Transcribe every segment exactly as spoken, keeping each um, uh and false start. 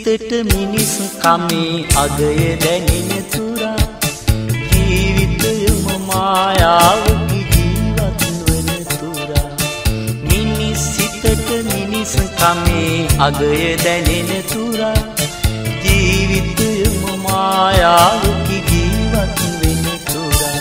සිතට මිනිස් කමේ අගය දැනෙන තුරා ජීවිතයම මායාවකි ජීවත් වන තුරා මිනිස් සිතට මිනිස් කමේ අගය දැනෙන තුරා ජීවිතයම මායාවකි ජීවත් වෙන තුරා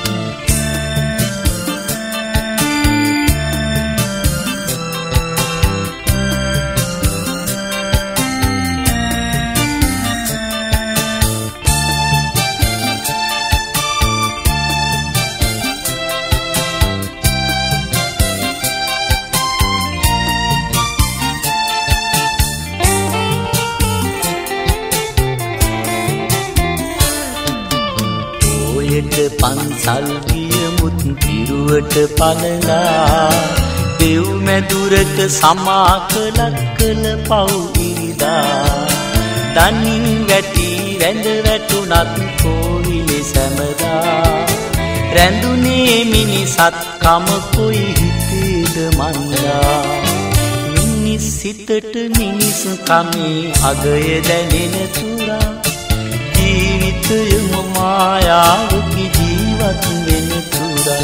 පන්සල් ගියමුත් පිරුවට පලලා දෙව් මැදුරක සමා කළක් කළ පව් ඉරිදා දනින් වැටි රැඳ වැටුණත් කෝවිලේ සැමදා රැඳුනේ මිනිසත් කම කොයි හිතේද මන්දා මිනිස් සිතට මිනිස් කමේ අගය දැනෙන තුරා ජීවිතයම මායාවකි ජීවත් වෙන තුරා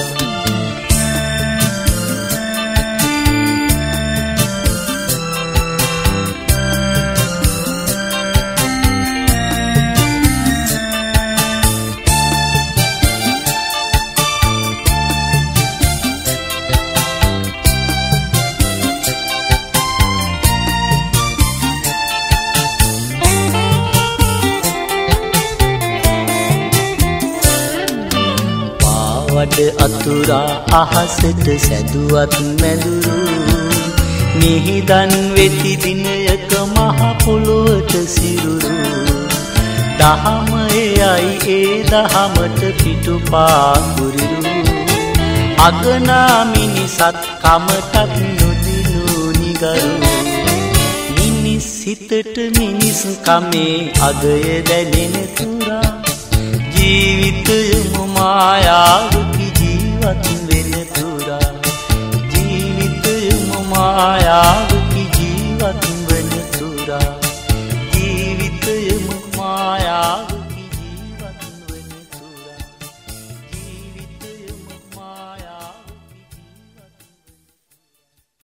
වඩ අතුරා අහසට සැදුවත් මැදුරු මිහිදන් වෙති දිනයක මහ පොළොවට සිරුරු දහම එයයි ඒ දහමට පිටුපා කුරිරු අගනා මිනිසත් කමටත් නොදිනු නිගරු මිනිස් සිතට මිනිස් කමේ අගය දැනෙන තුරා ජීවිතයම මායාවකි ජීවත් වෙන තුරා ජීවිතයම මායාවකි